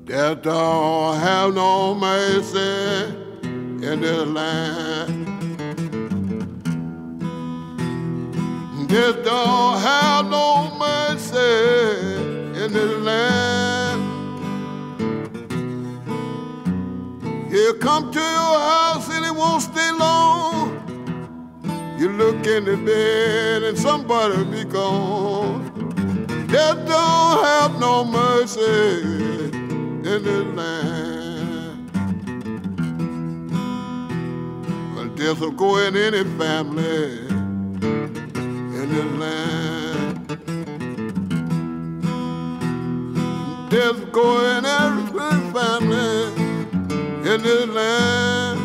Death don't have no mercy in this land. Death don't have no mercy in this land. He'll come to your house and he won't stay long. You look in the bed and somebody'll be gone. Death don't have no mercy in this land. Well, death will go in any family in this land. Death will go in every family in this land.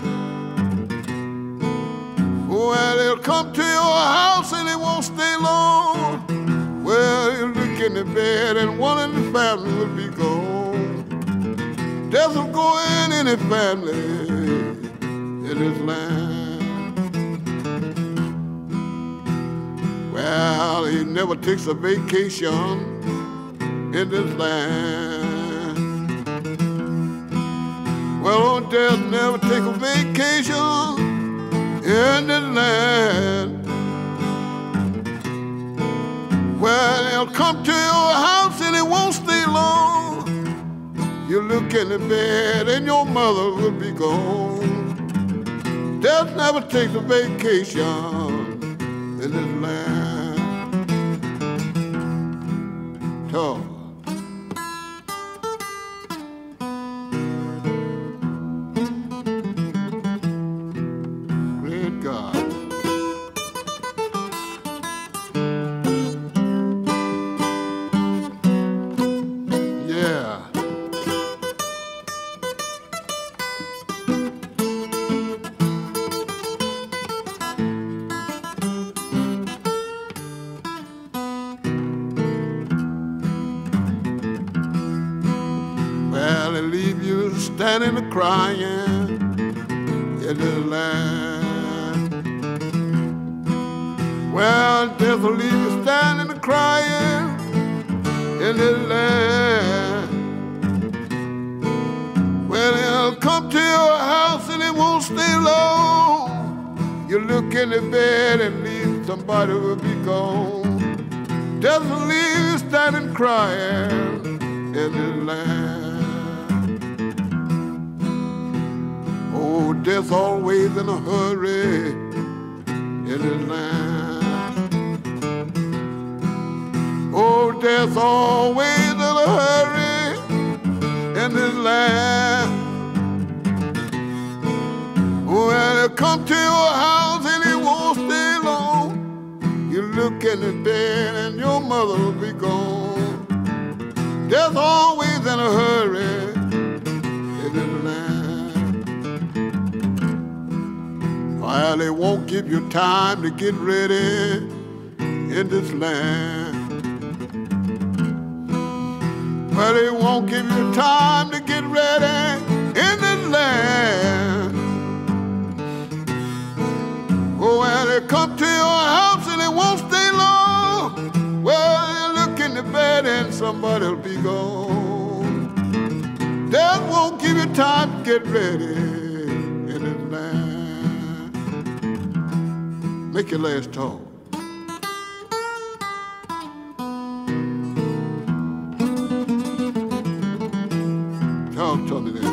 Well, he'll come to your house and he won't stay long. Well, you look in the bed and one in the family will be gone. Death will go in any family in this land. Well, he never takes a vacation in this land. Well, death never take a vacation in this land. Well, he'll come to your house and he won't stay long. You look in the bed and your mother will be gone. Death never takes a vacation in this land. Talk. Great God. Standing and crying in this land. Well, death will leave you standing and crying in this land. Well, he'll come to your house and he won't stay long. You look in the bed and leave somebody will be gone. Death will leave you standing crying in this land. Oh, death always in a hurry in this land. Oh, death always in a hurry in this land. Well, he'll come to your house and he won't stay long. You look in the bed and your mother will be gone. Death always in a hurry in this land. Well, they won't give you time to get ready in this land. Well, they won't give you time to get ready in this land. Oh, well, they come to your house and they won't stay long. Well, you look in the bed and somebody'll be gone. Death won't give you time to get ready in this land. Make your last talk. Talk to me then.